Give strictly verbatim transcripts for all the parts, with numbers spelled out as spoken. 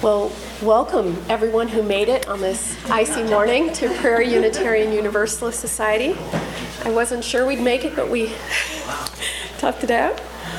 Well, welcome everyone who made it on this icy morning to Prairie Unitarian Universalist Society. I wasn't sure we'd make it, but we toughed it out.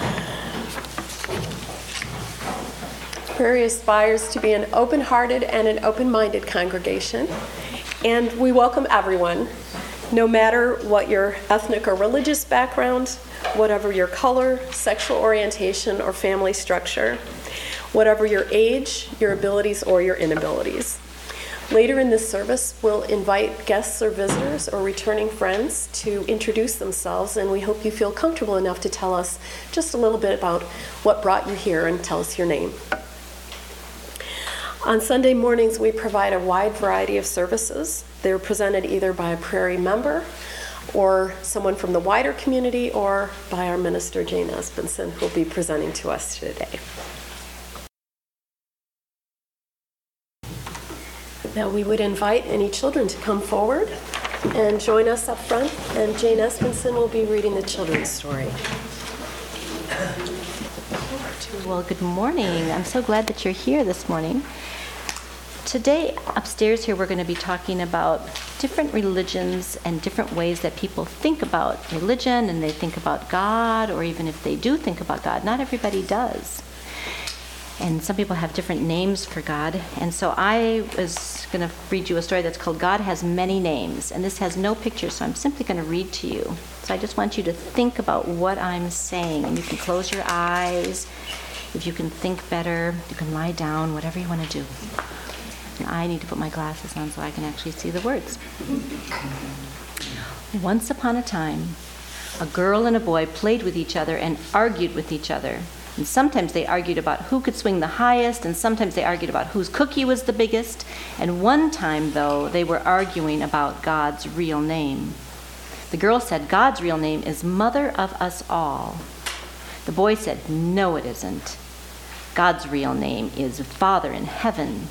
Prairie aspires to be an open-hearted and an open-minded congregation, and we welcome everyone, no matter what your ethnic or religious background, whatever your color, sexual orientation, or family structure, whatever your age, your abilities, or your inabilities. Later in this service, we'll invite guests or visitors or returning friends to introduce themselves, and we hope you feel comfortable enough to tell us just a little bit about what brought you here and tell us your name. On Sunday mornings, we provide a wide variety of services. They're presented either by a Prairie member or someone from the wider community or by our minister, Jane Espenson, who will be presenting to us today. Now we would invite any children to come forward and join us up front, and Jane Espenson will be reading the children's story. Well, good morning. I'm so glad that you're here this morning. Today, upstairs here, we're going to be talking about different religions and different ways that people think about religion, and they think about God, or even if they do think about God, not everybody does. And some people have different names for God. And so I was going to read you a story that's called God Has Many Names. And this has no pictures, so I'm simply going to read to you. So I just want you to think about what I'm saying. And you can close your eyes. If you can think better, you can lie down, whatever you want to do. And I need to put my glasses on so I can actually see the words. Once upon a time, a girl and a boy played with each other and argued with each other. And sometimes they argued about who could swing the highest, and sometimes they argued about whose cookie was the biggest. And one time, though, they were arguing about God's real name. The girl said, God's real name is Mother of Us All. The boy said, no, it isn't. God's real name is Father in Heaven.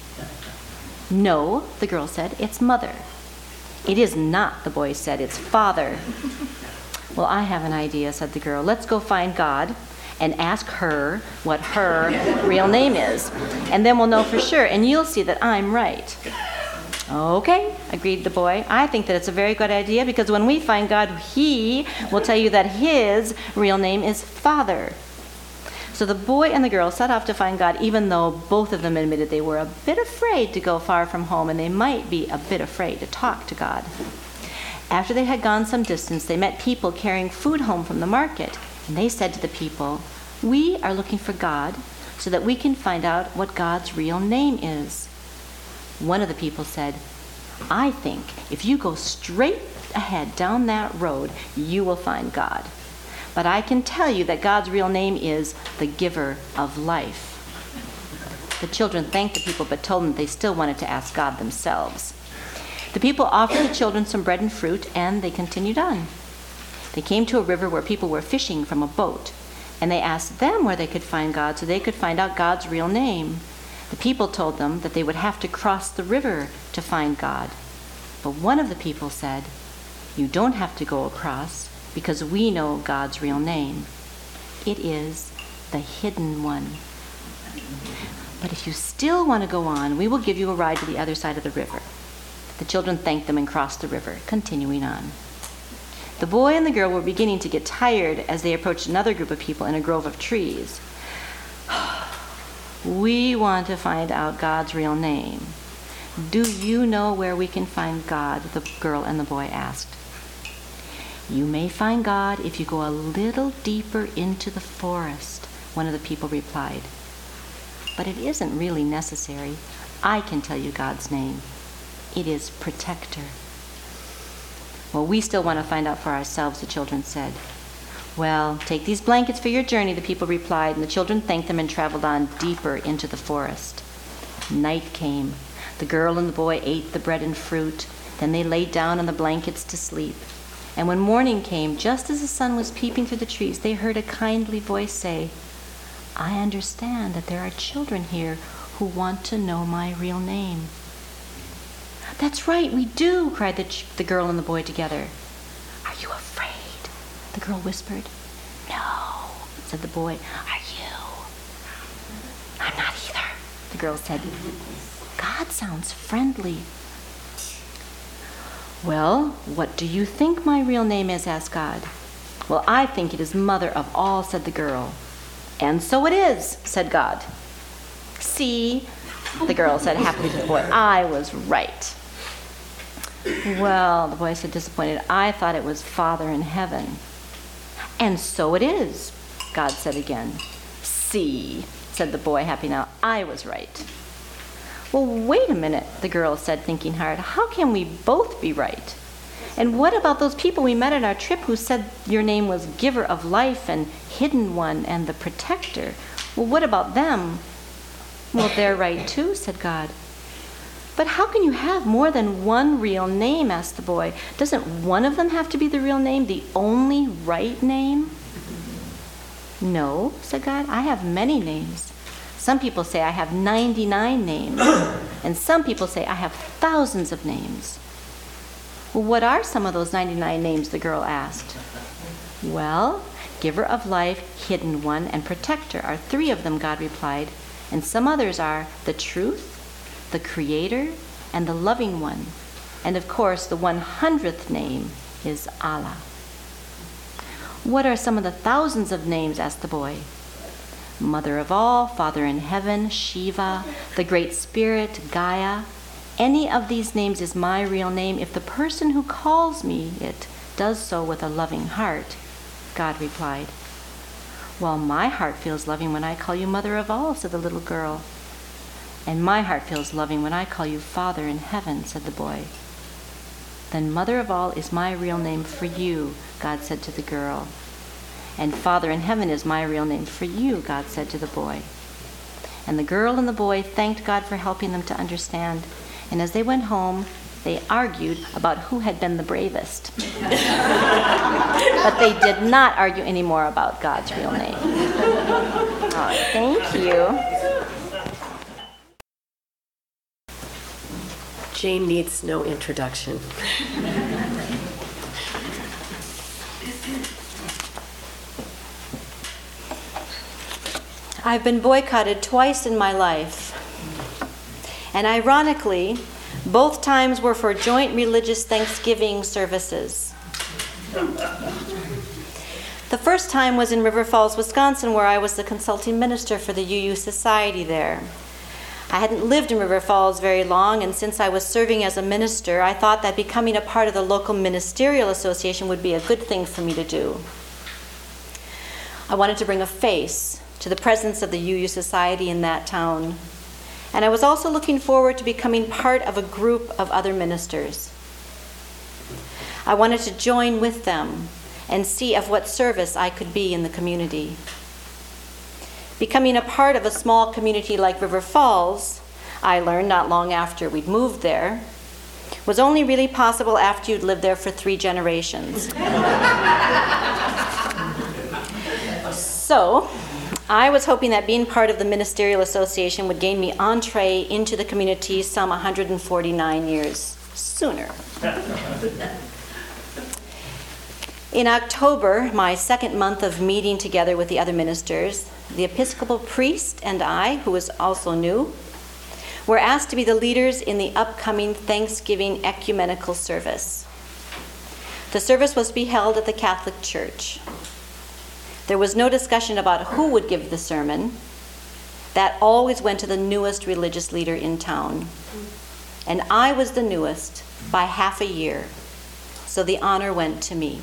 No, the girl said, it's Mother. It is not, the boy said, it's Father. Well, I have an idea, said the girl. Let's go find God and ask her what her real name is. And then we'll know for sure, and you'll see that I'm right. Okay, agreed the boy. I think that it's a very good idea, because when we find God, he will tell you that his real name is Father. So the boy and the girl set off to find God, even though both of them admitted they were a bit afraid to go far from home, and they might be a bit afraid to talk to God. After they had gone some distance, they met people carrying food home from the market. And they said to the people, we are looking for God so that we can find out what God's real name is. One of the people said, I think if you go straight ahead down that road, you will find God. But I can tell you that God's real name is the giver of life. The children thanked the people, but told them they still wanted to ask God themselves. The people offered the children some bread and fruit, and they continued on. They came to a river where people were fishing from a boat, and they asked them where they could find God so they could find out God's real name. The people told them that they would have to cross the river to find God. But one of the people said, you don't have to go across, because we know God's real name. It is the hidden one. But if you still want to go on, we will give you a ride to the other side of the river. The children thanked them and crossed the river, continuing on. The boy and the girl were beginning to get tired as they approached another group of people in a grove of trees. We want to find out God's real name. Do you know where we can find God? The girl and the boy asked. You may find God if you go a little deeper into the forest, one of the people replied. But it isn't really necessary. I can tell you God's name. It is Protector. Well, we still want to find out for ourselves, the children said. Well, take these blankets for your journey, the people replied, and the children thanked them and traveled on deeper into the forest. Night came. The girl and the boy ate the bread and fruit. Then they laid down on the blankets to sleep. And when morning came, just as the sun was peeping through the trees, they heard a kindly voice say, I understand that there are children here who want to know my real name. That's right, we do, cried the, ch- the girl and the boy together. Are you afraid? The girl whispered. No, said the boy. Are you? I'm not either, the girl said. God sounds friendly. Well, what do you think my real name is? Asked God. Well, I think it is Mother of All, said the girl. And so it is, said God. See, the girl said happily to the boy, I was right. Well, the boy said disappointed, I thought it was Father in heaven. And so it is, God said again. See, said the boy, happy now, I was right. Well, wait a minute, the girl said, thinking hard. How can we both be right? And what about those people we met on our trip who said your name was Giver of Life and Hidden One and the Protector? Well, what about them? Well, they're right too, said God. But how can you have more than one real name, asked the boy. Doesn't one of them have to be the real name, the only right name? No, said God, I have many names. Some people say I have ninety-nine names, and some people say I have thousands of names. Well, what are some of those ninety-nine names, the girl asked. Well, Giver of Life, Hidden One, and Protector are three of them, God replied, and some others are the Truth, the Creator, and the Loving One. And of course, the one hundredth name is Allah. What are some of the thousands of names, asked the boy. Mother of All, Father in Heaven, Shiva, the Great Spirit, Gaia. Any of these names is my real name if the person who calls me it does so with a loving heart, God replied. Well, my heart feels loving when I call you Mother of All, said the little girl. And my heart feels loving when I call you Father in Heaven, said the boy. Then Mother of All is my real name for you, God said to the girl. And Father in Heaven is my real name for you, God said to the boy. And the girl and the boy thanked God for helping them to understand. And as they went home, they argued about who had been the bravest. But they did not argue anymore about God's real name. Oh, thank you. Jane needs no introduction. I've been boycotted twice in my life. And ironically, both times were for joint religious Thanksgiving services. The first time was in River Falls, Wisconsin, where I was the consulting minister for the U U Society there. I hadn't lived in River Falls very long, and since I was serving as a minister, I thought that becoming a part of the local ministerial association would be a good thing for me to do. I wanted to bring a face to the presence of the U U Society in that town. And I was also looking forward to becoming part of a group of other ministers. I wanted to join with them and see of what service I could be in the community. Becoming a part of a small community like River Falls, I learned not long after we'd moved there, was only really possible after you'd lived there for three generations. So, I was hoping that being part of the Ministerial Association would gain me entree into the community some one hundred forty-nine years sooner. In October, my second month of meeting together with the other ministers, the Episcopal priest and I, who was also new, were asked to be the leaders in the upcoming Thanksgiving ecumenical service. The service was to be held at the Catholic Church. There was no discussion about who would give the sermon. That always went to the newest religious leader in town. And I was the newest by half a year, so the honor went to me.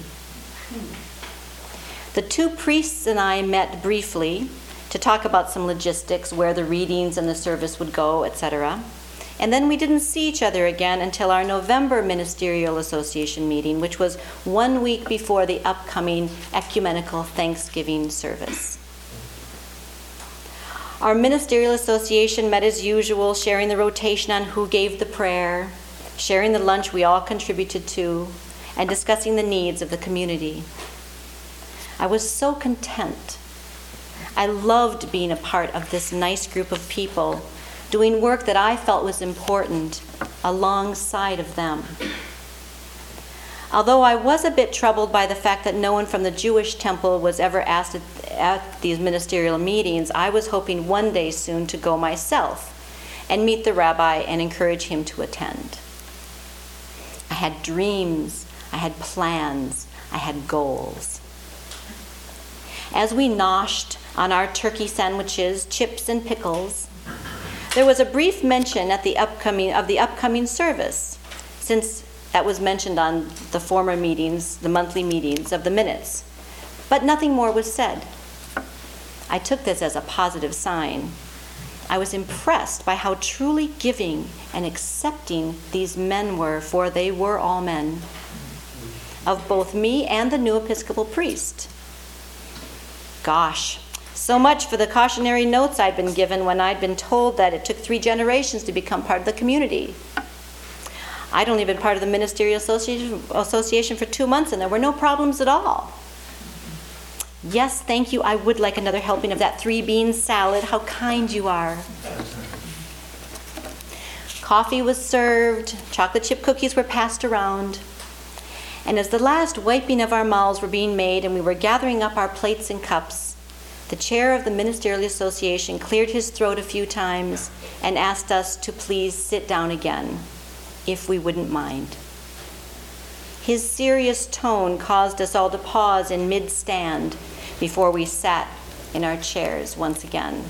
The two priests and I met briefly to talk about some logistics, where the readings and the service would go, et cetera. And then we didn't see each other again until our November Ministerial Association meeting, which was one week before the upcoming ecumenical Thanksgiving service. Our Ministerial Association met as usual, sharing the rotation on who gave the prayer, sharing the lunch we all contributed to, and discussing the needs of the community. I was so content. I loved being a part of this nice group of people, doing work that I felt was important alongside of them. Although I was a bit troubled by the fact that no one from the Jewish temple was ever asked at, at these ministerial meetings, I was hoping one day soon to go myself and meet the rabbi and encourage him to attend. I had dreams, I had plans, I had goals. As we noshed on our turkey sandwiches, chips, and pickles, there was a brief mention at the upcoming of the upcoming service, since that was mentioned on the former meetings, the monthly meetings of the minutes, but nothing more was said. I took this as a positive sign. I was impressed by how truly giving and accepting these men were, for they were all men, of both me and the new Episcopal priest. Gosh, so much for the cautionary notes I'd been given when I'd been told that it took three generations to become part of the community. I'd only been part of the Ministerial Association, Association for two months and there were no problems at all. Yes, thank you, I would like another helping of that three-bean salad. How kind you are. Coffee was served, chocolate chip cookies were passed around, and as the last wiping of our mouths were being made and we were gathering up our plates and cups, the chair of the Ministerial Association cleared his throat a few times and asked us to please sit down again, if we wouldn't mind. His serious tone caused us all to pause in mid-stand before we sat in our chairs once again.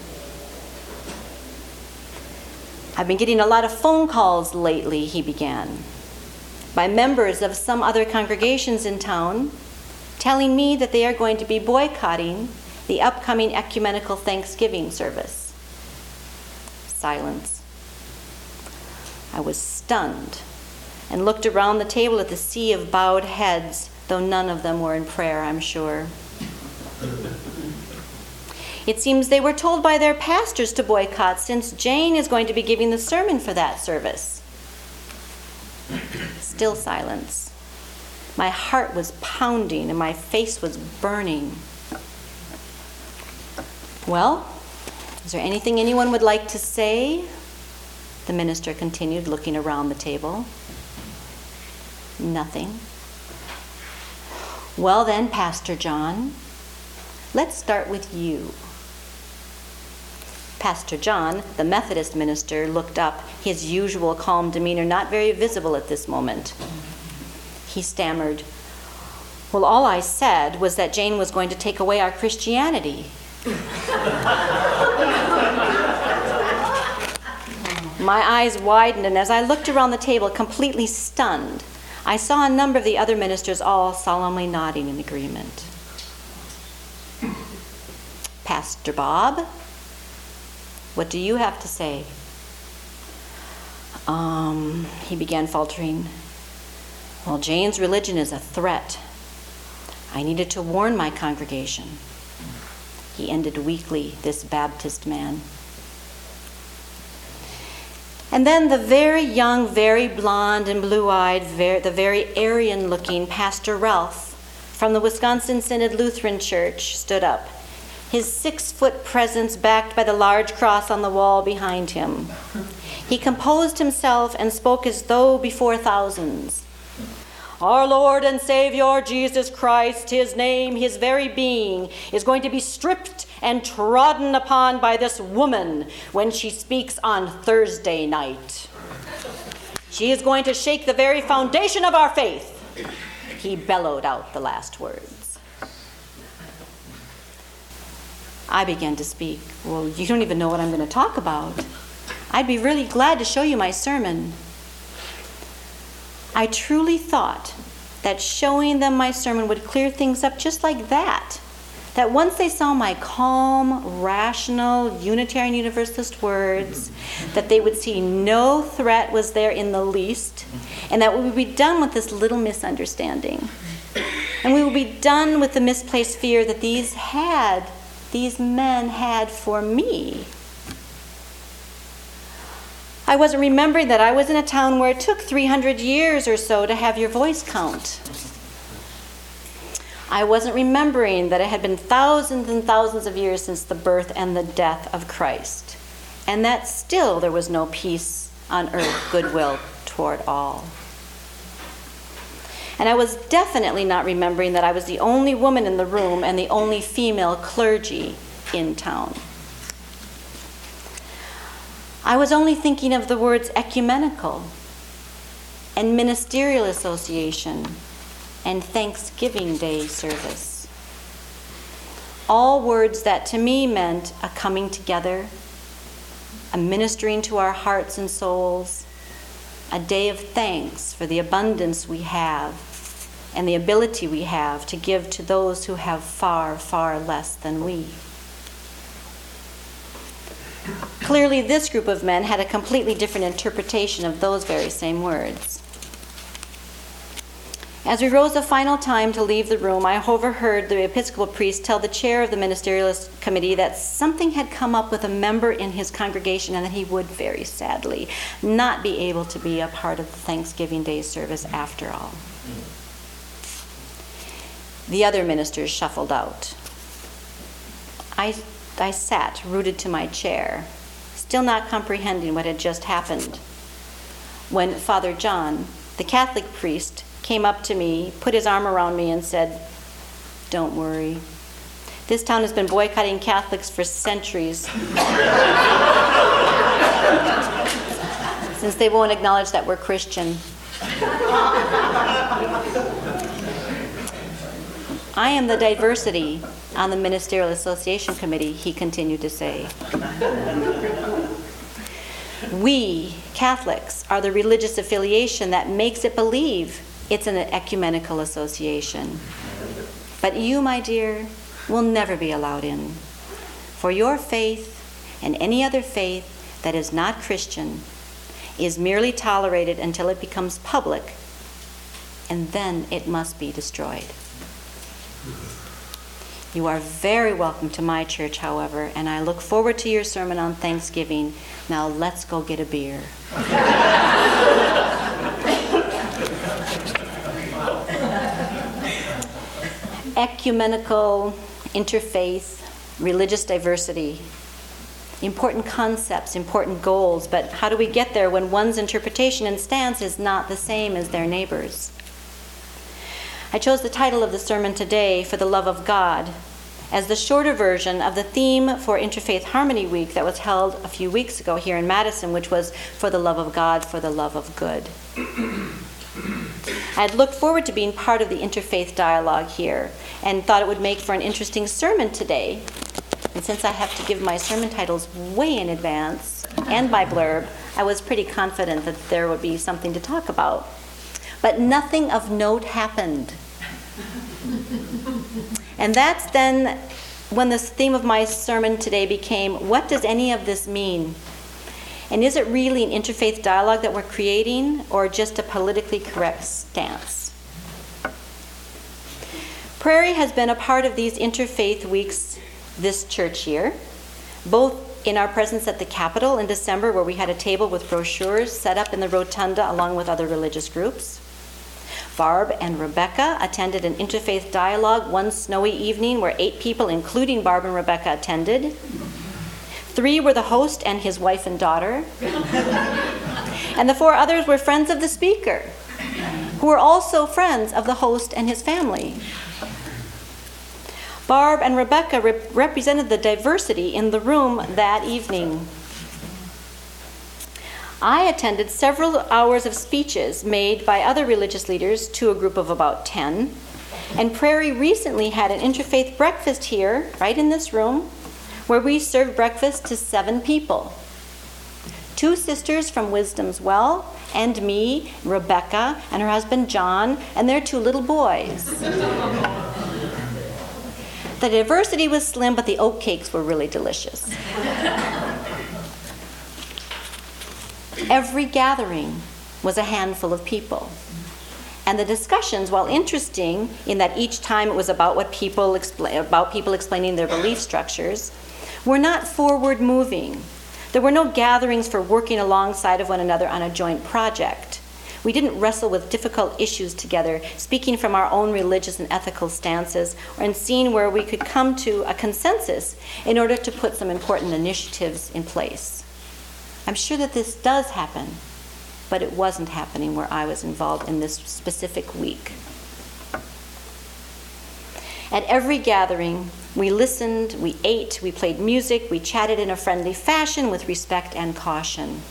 I've been getting a lot of phone calls lately, he began, by members of some other congregations in town telling me that they are going to be boycotting the upcoming ecumenical Thanksgiving service. Silence. I was stunned and looked around the table at the sea of bowed heads, though none of them were in prayer, I'm sure. It seems they were told by their pastors to boycott, since Jane is going to be giving the sermon for that service. Still silence. My heart was pounding and my face was burning. Well, is there anything anyone would like to say? The minister continued, looking around the table. Nothing. Well then, Pastor John, let's start with you. Pastor John, the Methodist minister, looked up, his usual calm demeanor not very visible at this moment. He stammered, well, all I said was that Jane was going to take away our Christianity. My eyes widened, and as I looked around the table, completely stunned, I saw a number of the other ministers all solemnly nodding in agreement. Pastor Bob, what do you have to say? Um, he began faltering. Well, Jane's religion is a threat. I needed to warn my congregation. He ended weakly, this Baptist man. And then the very young, very blonde and blue-eyed, very, the very Aryan-looking Pastor Ralph from the Wisconsin Synod Lutheran Church stood up, his six-foot presence backed by the large cross on the wall behind him. He composed himself and spoke as though before thousands. Our Lord and Savior Jesus Christ, his name, his very being, is going to be stripped and trodden upon by this woman when she speaks on Thursday night. She is going to shake the very foundation of our faith. He bellowed out the last words. I began to speak. Well, you don't even know what I'm going to talk about. I'd be really glad to show you my sermon. I truly thought that showing them my sermon would clear things up just like that. That once they saw my calm, rational, Unitarian Universalist words, that they would see no threat was there in the least, and that we would be done with this little misunderstanding. And we would be done with the misplaced fear that these had, these men had for me. I wasn't remembering that I was in a town where it took three hundred years or so to have your voice count. I wasn't remembering that it had been thousands and thousands of years since the birth and the death of Christ, and that still there was no peace on earth, goodwill toward all. And I was definitely not remembering that I was the only woman in the room and the only female clergy in town. I was only thinking of the words ecumenical and ministerial association and Thanksgiving Day service. All words that to me meant a coming together, a ministering to our hearts and souls, a day of thanks for the abundance we have and the ability we have to give to those who have far, far less than we. Clearly, this group of men had a completely different interpretation of those very same words. As we rose the final time to leave the room, I overheard the Episcopal priest tell the chair of the ministerial committee that something had come up with a member in his congregation and that he would, very sadly, not be able to be a part of the Thanksgiving Day service after all. The other ministers shuffled out. I, I sat rooted to my chair, still not comprehending what had just happened, when Father John, the Catholic priest, came up to me, put his arm around me, and said, "Don't worry. This town has been boycotting Catholics for centuries, since they won't acknowledge that we're Christian." "I am the diversity on the Ministerial Association Committee," he continued to say. "We, Catholics, are the religious affiliation that makes it believe it's an ecumenical association. But you, my dear, will never be allowed in. For your faith and any other faith that is not Christian is merely tolerated until it becomes public, and then it must be destroyed. You are very welcome to my church, however, and I look forward to your sermon on Thanksgiving. Now let's go get a beer." Ecumenical, interfaith, religious diversity. Important concepts, important goals, but how do we get there when one's interpretation and stance is not the same as their neighbor's? I chose the title of the sermon today, "For the Love of God," as the shorter version of the theme for Interfaith Harmony Week that was held a few weeks ago here in Madison, which was "For the Love of God, for the Love of Good." I had looked forward to being part of the interfaith dialogue here and thought it would make for an interesting sermon today. And since I have to give my sermon titles way in advance and by blurb, I was pretty confident that there would be something to talk about. But nothing of note happened. And that's then when the theme of my sermon today became, what does any of this mean? And is it really an interfaith dialogue that we're creating, or just a politically correct stance? Prairie has been a part of these interfaith weeks this church year, both in our presence at the Capitol in December, where we had a table with brochures set up in the rotunda along with other religious groups. Barb and Rebecca attended an interfaith dialogue one snowy evening where eight people, including Barb and Rebecca, attended. Three were the host and his wife and daughter. And the four others were friends of the speaker, who were also friends of the host and his family. Barb and Rebecca rep- represented the diversity in the room that evening. I attended several hours of speeches made by other religious leaders to a group of about ten. And Prairie recently had an interfaith breakfast here, right in this room, where we served breakfast to seven people. Two sisters from Wisdom's Well, and me, Rebecca, and her husband John, and their two little boys. The diversity was slim, but the oat cakes were really delicious. Every gathering was a handful of people. And the discussions, while interesting in that each time it was about what people expl- about people explaining their belief structures, were not forward-moving. There were no gatherings for working alongside of one another on a joint project. We didn't wrestle with difficult issues together, speaking from our own religious and ethical stances, and seeing where we could come to a consensus in order to put some important initiatives in place. I'm sure that this does happen, but it wasn't happening where I was involved in this specific week. At every gathering, We listened, we ate, we played music, we chatted in a friendly fashion with respect and caution.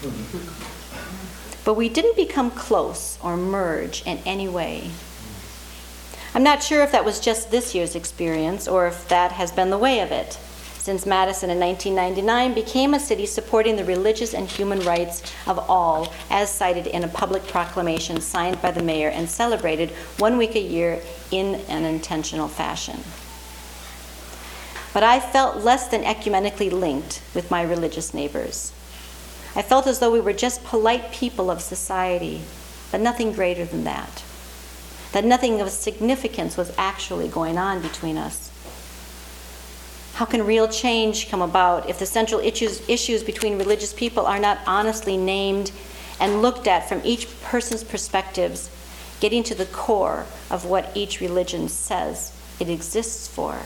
But we didn't become close or merge in any way. I'm not sure if that was just this year's experience or if that has been the way of it, since Madison in nineteen ninety-nine became a city supporting the religious and human rights of all, as cited in a public proclamation signed by the mayor and celebrated one week a year in an intentional fashion. But I felt less than ecumenically linked with my religious neighbors. I felt as though we were just polite people of society, but nothing greater than that. That nothing of significance was actually going on between us. How can real change come about if the central issues, issues between religious people are not honestly named and looked at from each person's perspectives, getting to the core of what each religion says it exists for?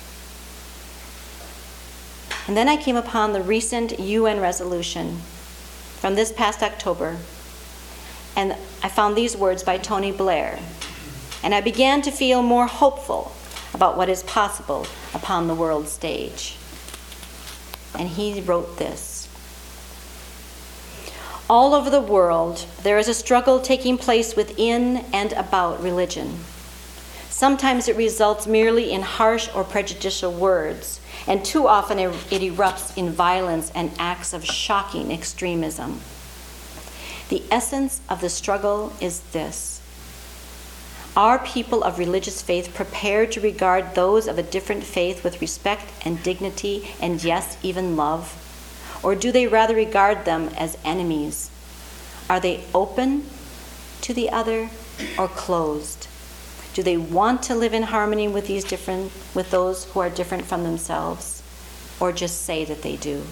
And then I came upon the recent U N resolution from this past October, and I found these words by Tony Blair, and I began to feel more hopeful about what is possible upon the world stage. And he wrote this: all over the world, there is a struggle taking place within and about religion. Sometimes it results merely in harsh or prejudicial words, and too often it erupts in violence and acts of shocking extremism. The essence of the struggle is this: are people of religious faith prepared to regard those of a different faith with respect and dignity and, yes, even love? Or do they rather regard them as enemies? Are they open to the other or closed? Do they want to live in harmony with these different, with those who are different from themselves, or just say that they do?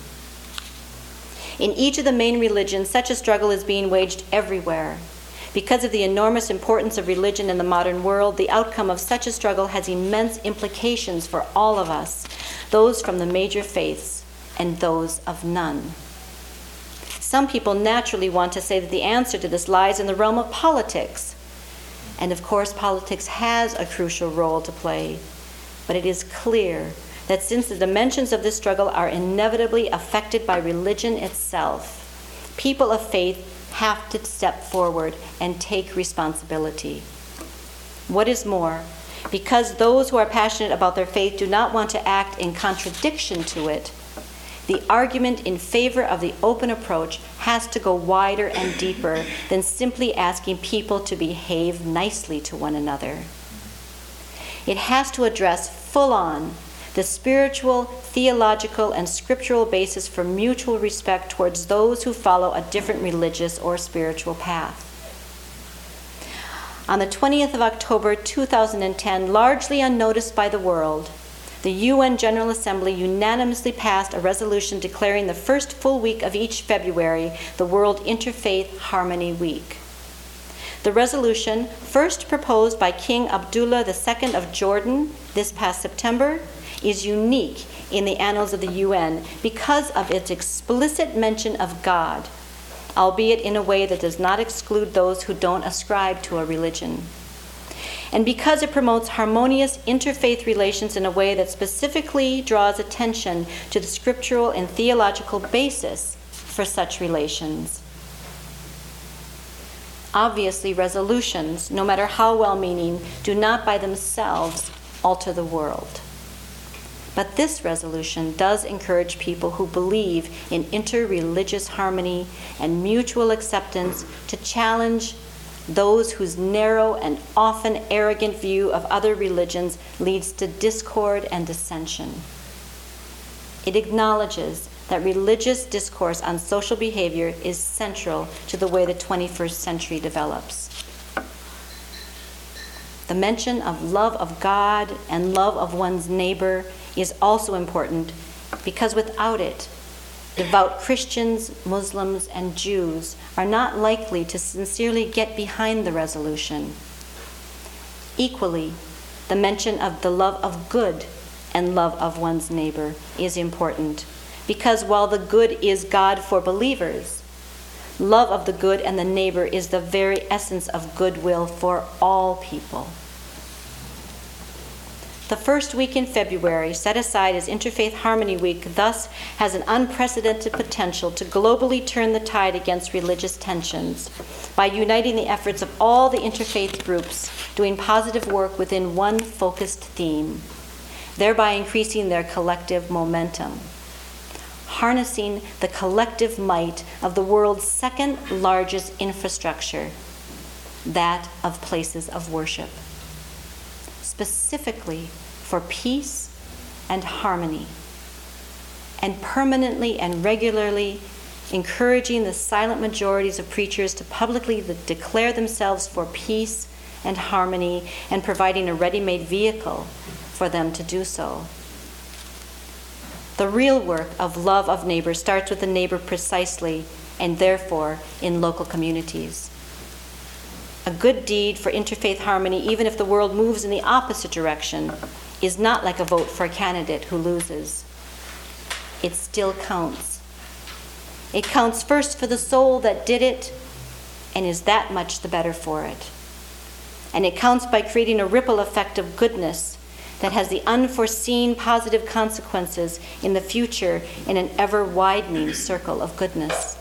In each of the main religions, such a struggle is being waged everywhere. Because of the enormous importance of religion in the modern world, the outcome of such a struggle has immense implications for all of us, those from the major faiths and those of none. Some people naturally want to say that the answer to this lies in the realm of politics. And of course, politics has a crucial role to play. But it is clear that since the dimensions of this struggle are inevitably affected by religion itself, people of faith have to step forward and take responsibility. What is more, because those who are passionate about their faith do not want to act in contradiction to it, the argument in favor of the open approach has to go wider and deeper than simply asking people to behave nicely to one another. It has to address full-on the spiritual, theological, and scriptural basis for mutual respect towards those who follow a different religious or spiritual path. On the twentieth of October two thousand ten, largely unnoticed by the world, the U N General Assembly unanimously passed a resolution declaring the first full week of each February the World Interfaith Harmony Week. The resolution, first proposed by King Abdullah the Second of Jordan this past September, is unique in the annals of the U N because of its explicit mention of God, albeit in a way that does not exclude those who don't ascribe to a religion. And because it promotes harmonious interfaith relations in a way that specifically draws attention to the scriptural and theological basis for such relations. Obviously, resolutions, no matter how well-meaning, do not by themselves alter the world. But this resolution does encourage people who believe in interreligious harmony and mutual acceptance to challenge those whose narrow and often arrogant view of other religions leads to discord and dissension. It acknowledges that religious discourse on social behavior is central to the way the twenty-first century develops. The mention of love of God and love of one's neighbor is also important because without it, devout Christians, Muslims, and Jews are not likely to sincerely get behind the resolution. Equally, the mention of the love of good and love of one's neighbor is important because while the good is God for believers, love of the good and the neighbor is the very essence of goodwill for all people. The first week in February, set aside as Interfaith Harmony Week, thus has an unprecedented potential to globally turn the tide against religious tensions by uniting the efforts of all the interfaith groups doing positive work within one focused theme, thereby increasing their collective momentum. Harnessing the collective might of the world's second largest infrastructure, that of places of worship, specifically for peace and harmony, and permanently and regularly encouraging the silent majorities of preachers to publicly declare themselves for peace and harmony, and providing a ready-made vehicle for them to do so. The real work of love of neighbor starts with the neighbor precisely, and therefore in local communities. A good deed for interfaith harmony, even if the world moves in the opposite direction, is not like a vote for a candidate who loses. It still counts. It counts first for the soul that did it and is that much the better for it. And it counts by creating a ripple effect of goodness that has the unforeseen positive consequences in the future in an ever-widening circle of goodness.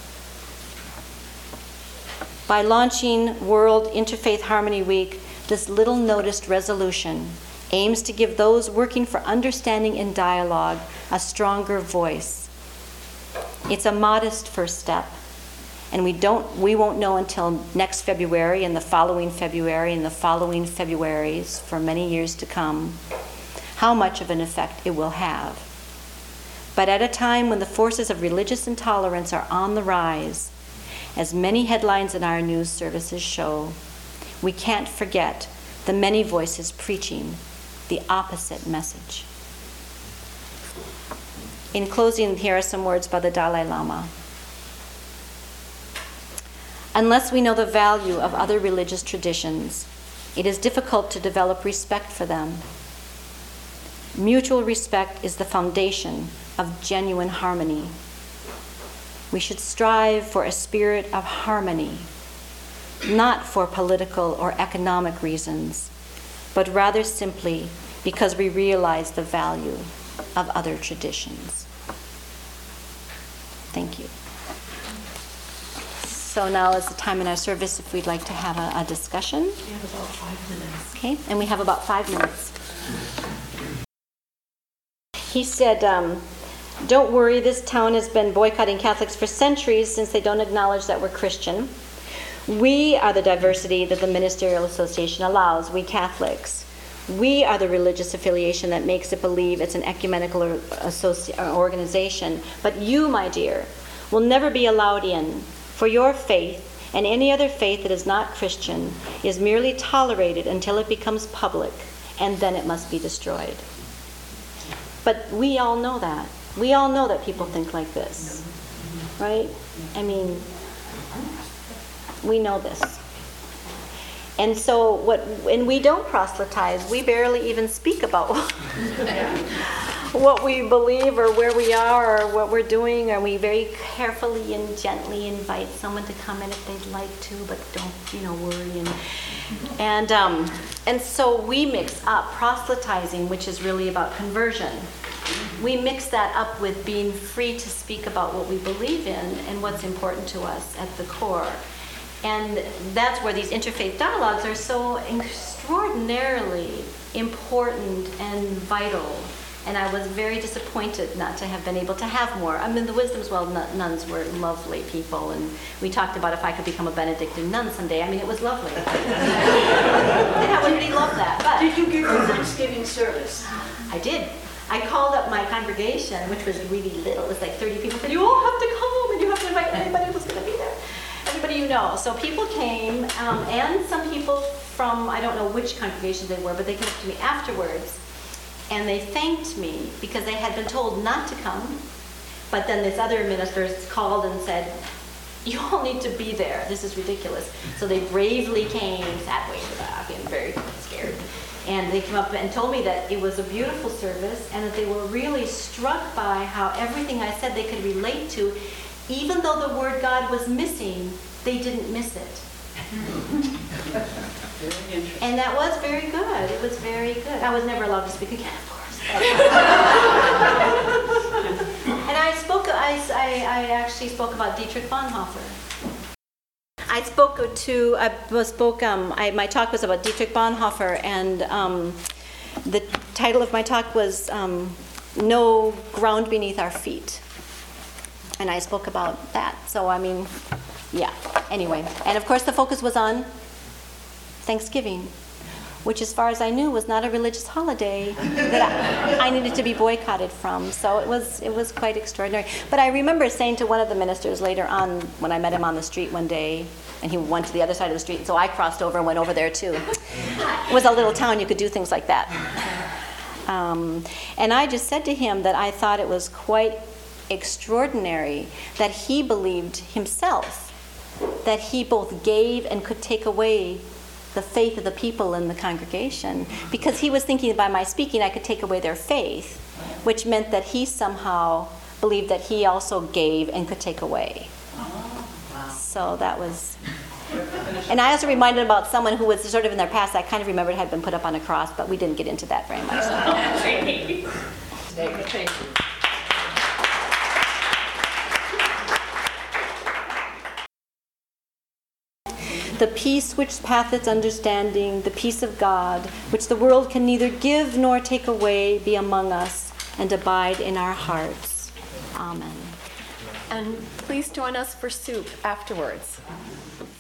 By launching World Interfaith Harmony Week, this little-noticed resolution aims to give those working for understanding and dialogue a stronger voice. It's a modest first step, and we don't we won't know until next February and the following February and the following Februaries for many years to come how much of an effect it will have. But at a time when the forces of religious intolerance are on the rise, as many headlines in our news services show, we can't forget the many voices preaching the opposite message. In closing, here are some words by the Dalai Lama. Unless we know the value of other religious traditions, it is difficult to develop respect for them. Mutual respect is the foundation of genuine harmony. We should strive for a spirit of harmony, not for political or economic reasons, but rather simply because we realize the value of other traditions. Thank you. So now is the time in our service if we'd like to have a, a discussion. We have about five minutes. Okay, and we have about five minutes. He said, um, don't worry, this town has been boycotting Catholics for centuries since they don't acknowledge that we're Christian. We are the diversity that the Ministerial Association allows, we Catholics. We are the religious affiliation that makes it believe it's an ecumenical or associ- or organization. But you, my dear, will never be allowed in, for your faith and any other faith that is not Christian is merely tolerated until it becomes public, and then it must be destroyed. But we all know that. We all know that people think like this, right? I mean, we know this. And so what, and we don't proselytize. We barely even speak about what we believe or where we are or what we're doing. And we very carefully and gently invite someone to come in if they'd like to, but don't, you know, worry. And and um, and so we mix up proselytizing, which is really about conversion. We mix that up with being free to speak about what we believe in and what's important to us at the core. And that's where these interfaith dialogues are so extraordinarily important and vital. And I was very disappointed not to have been able to have more. I mean, the Wisdom's Well nuns were lovely people, and we talked about if I could become a Benedictine nun someday. I mean, it was lovely. And I would really love that. But Did you give your Thanksgiving service? I did. I called up my congregation, which was really little. It was like thirty people. Said, you all have to come, and you have to invite anybody who's going to be there. Everybody you know. So people came, um, and some people from, I don't know which congregations they were, but they came up to me afterwards, and they thanked me because they had been told not to come. But then this other minister called and said, you all need to be there. This is ridiculous. So they bravely came, sat way in the back, and very scared. And they came up and told me that it was a beautiful service and that they were really struck by how everything I said they could relate to. Even though the word God was missing, they didn't miss it. And that was very good. It was very good. I was never allowed to speak again, of course. And I spoke, I, I, I actually spoke about Dietrich Bonhoeffer. I spoke to, I was- spoke, um, I, my talk was about Dietrich Bonhoeffer, and um, the title of my talk was um, No Ground Beneath Our Feet. And I spoke about that. So, I mean, yeah, anyway. And of course, the focus was on Thanksgiving, which, as far as I knew, was not a religious holiday that I, I needed to be boycotted from. So it was it was quite extraordinary. But I remember saying to one of the ministers later on, when I met him on the street one day, and he went to the other side of the street, so I crossed over and went over there too. It was a little town; you could do things like that. Um, and I just said to him that I thought it was quite extraordinary that he believed himself that he both gave and could take away the faith of the people in the congregation, because he was thinking by my speaking I could take away their faith, which meant that he somehow believed that he also gave and could take away. So that was, and I also reminded about someone who was sort of in their past, I kind of remembered had been put up on a cross, but we didn't get into that very much. Thank you. The peace which passeth understanding, the peace of God, which the world can neither give nor take away, be among us and abide in our hearts. Amen. And please join us for soup afterwards.